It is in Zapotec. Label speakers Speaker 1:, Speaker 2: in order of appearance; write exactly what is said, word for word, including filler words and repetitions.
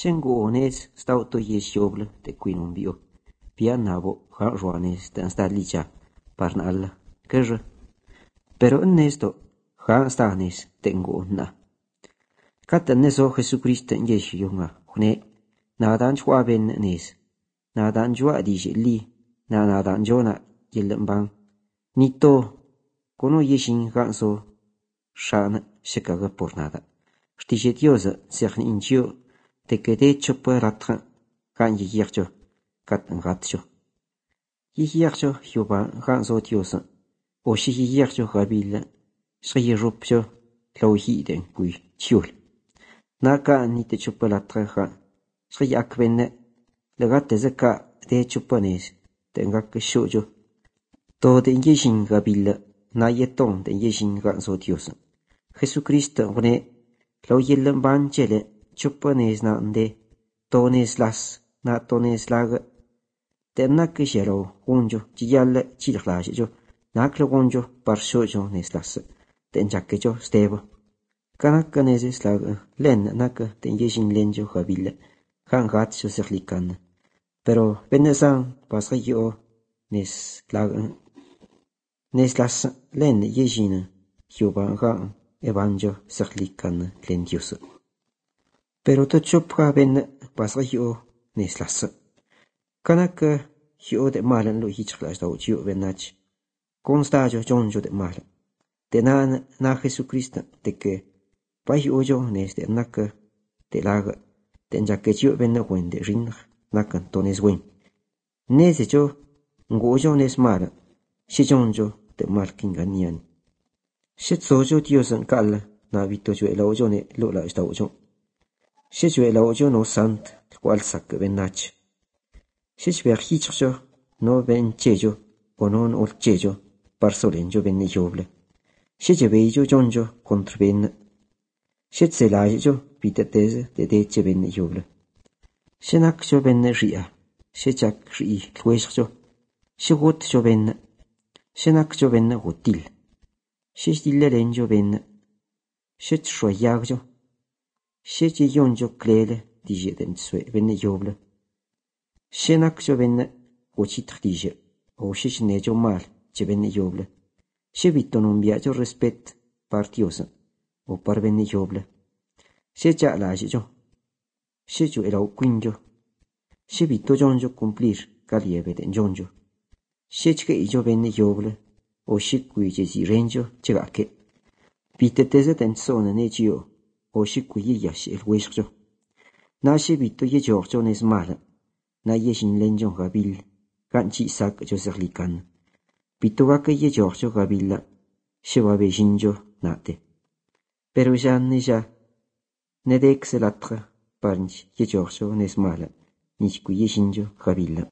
Speaker 1: Shengo nes stauto yeshoble te quinumbio. Pia nabo han juanes te anstalicha parna alla. Kerje. Pero en esto han stanes tengo na. Kata neso Jesucristo en yeshionga. Hune nadan chua ben nes. Nadan jua dije li. Na nadan jona yelembang. Nito kono yeshin ganso shana shekaga por nada. Stije diosa sech inchio te kede chopa ratra kan yiyakcho kat ngatcho. Yiyakcho hyoba ganso diosa. O shi yiyakcho gabila. Shri rupcho lauhi den gui chiul. Naka ni te chopa ratra ha. Shri akvenne. Legate zeka te chopanes. Te ngak shojo. To de yeshin gabila. Na yeton de yeshin ganso diosa. Jesucristo vne lo yellen banchele chupanes na nde tones las na tones laga te nak shero unjo chiyalla chirlajo naklo unjo parshojo nes las te njakkejo stebo kanaka nes laga len naka te yeshin lenjo gabila han gat so serlikan pero benesan pasrio nes laga nes las len yeshin hyoba ga evanjo serlikan len dios. Pero to chopra ben pasrio nes las. Kanaka hyo de malan lo hichlas da ujo benach. Constajo jonjo de mal. De nan na Jesucristo de que pa hyo nes de naka de laga de njakejo ben wen de rin naka tones wen. Nes jo ngojo nes mal. Si jonjo de mal kinganian. Shit sojo diosan kala na vito jo el ojo ne lo la sta ojo. Shit jo el ojo no sant cual sak benach. Shit ver hichjo no ben chejo o non ol chejo par solenjo ben joble. Shit vejo jonjo contra ben. Shit se la jo piteteze de deche ben joble. Shenak jo ben ria. Shechak ri luesjo. Shigot jo ben. Shenak jo ben gotil. Shit dille renjo ben. Shit shoyagjo. Shit yonjo klele dije den swe ben joble. Shenak jo ben gochitr dije. O shit nejo mal je ben joble. Shevito non viaggio respet partiosa o par ben joble. Shit ja la jo. Shit jo era quinjo. Shevito jonjo cumplir caliebe den jonjo. Shit che jo ben joble. O shikui jesi renjo chegake. Piteteze ten sona nejio. O shikui yashi el weshjo. Na shebito ye jorjo nes mala. Na yeshin lenjon gabil. Ganchi sak jo serlikan. Pitogake ye jorjo gabila. Sheba bejinjo nate. Pero ya ne ya. Ne de exelatra. Parnch ye jorjo nes mala. Nishku yeshinjo gabila.